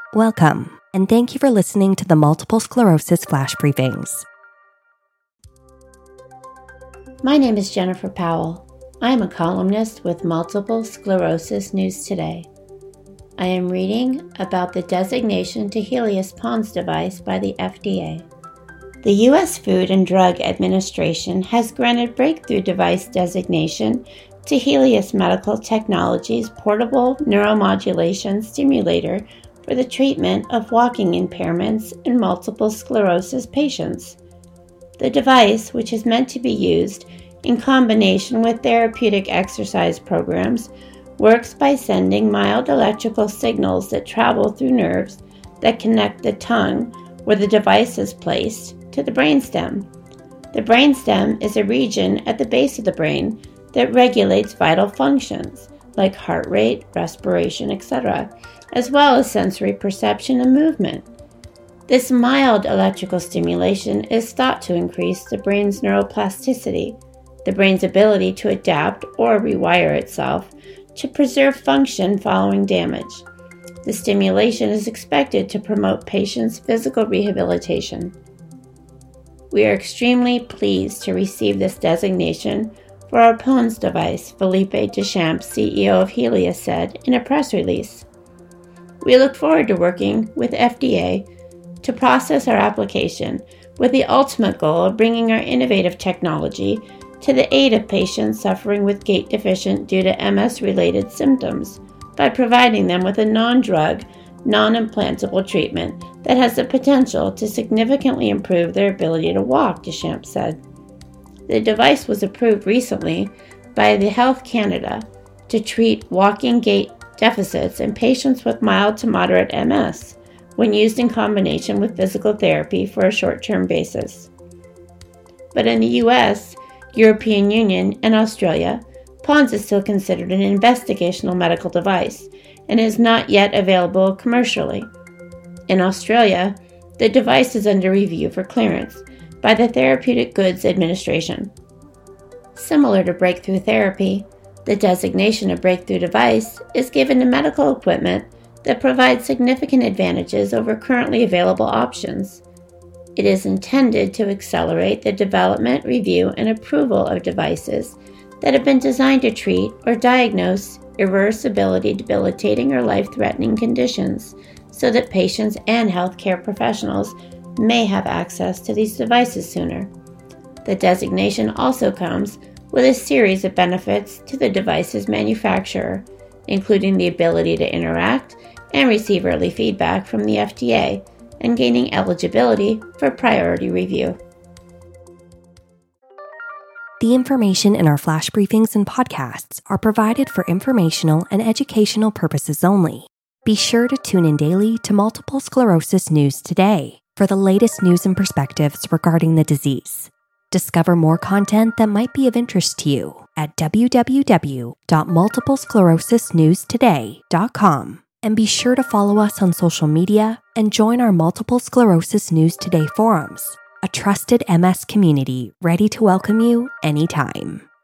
Welcome, and thank you for listening to the Multiple Sclerosis Flash Briefings. My name is Jennifer Powell. I am a columnist with Multiple Sclerosis News Today. I am reading about the designation to Helios PoNS device by the FDA. The U.S. Food and Drug Administration has granted breakthrough device designation to Helios Medical Technologies' portable neuromodulation stimulator for the treatment of walking impairments in multiple sclerosis patients. The device, which is meant to be used in combination with therapeutic exercise programs, works by sending mild electrical signals that travel through nerves that connect the tongue, where the device is placed, to the brainstem. The brainstem is a region at the base of the brain that regulates vital functions like heart rate, respiration, etc., as well as sensory perception and movement. This mild electrical stimulation is thought to increase the brain's neuroplasticity, the brain's ability to adapt or rewire itself to preserve function following damage. The stimulation is expected to promote patients' physical rehabilitation. We are extremely pleased to receive this designation for our PoNS device, Philippe Deschamps, CEO of Helios, said in a press release. We look forward to working with FDA to process our application with the ultimate goal of bringing our innovative technology to the aid of patients suffering with gait deficient due to MS-related symptoms by providing them with a non-drug, non-implantable treatment that has the potential to significantly improve their ability to walk, Deschamps said. The device was approved recently by the Health Canada to treat walking gait deficits in patients with mild to moderate MS when used in combination with physical therapy for a short-term basis. But in the US, European Union, and Australia, PoNS is still considered an investigational medical device and is not yet available commercially. In Australia, the device is under review for clearance by the Therapeutic Goods Administration. Similar to breakthrough therapy, the designation of breakthrough device is given to medical equipment that provides significant advantages over currently available options. It is intended to accelerate the development, review, and approval of devices that have been designed to treat or diagnose irreversibility, debilitating, or life-threatening conditions so that patients and healthcare professionals may have access to these devices sooner. The designation also comes with a series of benefits to the device's manufacturer, including the ability to interact and receive early feedback from the FDA and gaining eligibility for priority review. The information in our flash briefings and podcasts are provided for informational and educational purposes only. Be sure to tune in daily to Multiple Sclerosis News Today for the latest news and perspectives regarding the disease. Discover more content that might be of interest to you at www.multiplesclerosisnewstoday.com. And be sure to follow us on social media and join our Multiple Sclerosis News Today forums, a trusted MS community ready to welcome you anytime.